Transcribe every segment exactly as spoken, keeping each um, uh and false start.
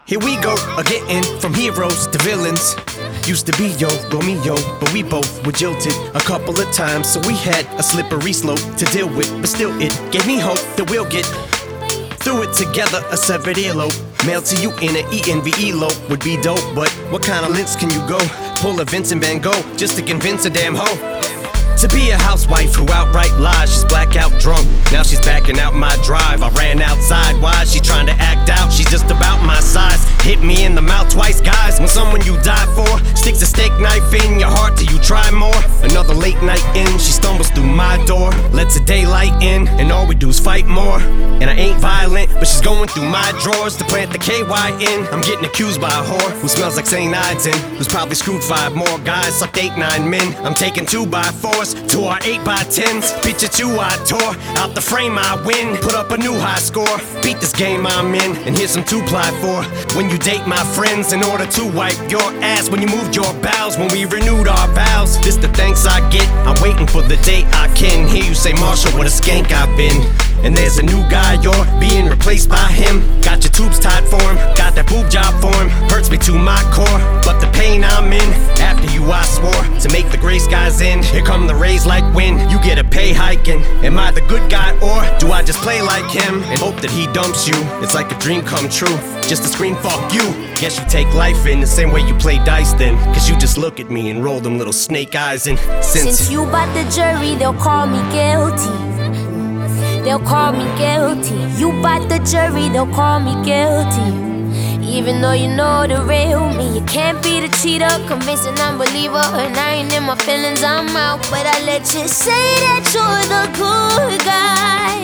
Here we go, a getting from heroes to villains. Used to be yo, Romeo, but we both were jilted a couple of times, so we had a slippery slope to deal with. But still, it gave me hope that we'll get through it together. A severed earlobe mailed to you in an E N V elope would be dope, but what kind of lengths can you go? Pull a Vincent Van Gogh just to convince a damn hoe to be a housewife who outright lies. She's blackout drunk, now she's backing out my drive. I ran outside, why is she trying to act out? She's just about my size. Hit me in the mouth twice, guys. When someone you die for sticks a steak knife in your heart, do you try more? Another late night in, she stumbles through my door, lets the daylight in, and all we do is fight more. And I ain't violent, but she's going through my drawers to plant the K Y in. I'm getting accused by a whore who smells like Saint Ides and who's probably screwed five more guys, sucked eight, nine men. I'm taking two by fours to our eight by tens. Picture two I tore out the frame, I win. Put up a new high score, beat this game I'm in, and here's some two ply for when you date my friends in order to wipe your ass when you moved your bowels, when we renewed our vows. This the thanks I get, I'm waiting for the day I can hear you say, Marshall, what a skank I've been. And there's a new guy, you're being replaced by him. Got your tubes tied for him, got that boob job for him. Hurts me to my core, but the pain I'm in, after you I swore to make the gray skies end. Here come the rays like wind, you get a pay hiking. Am I the good guy or do I just play like him and hope that he dumps you? It's like a dream come true, just to scream fuck you. Guess you take life in the same way you play dice then, cause you just look at me and roll them little snake eyes. And since, since you bought the jury, they'll call me guilty. They'll call me guilty. You bought the jury, they'll call me guilty. Even though you know the real me, you can't be the cheater, convincing unbeliever. And I ain't in my feelings, I'm out. But I let you say that you're the good guy.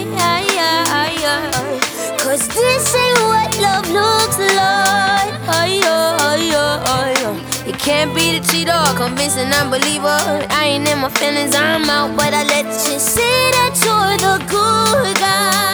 Cause this ain't what love looks like. You can't be the cheater, convincing unbeliever. I ain't in my feelings, I'm out. But I let you say that you're the good guy.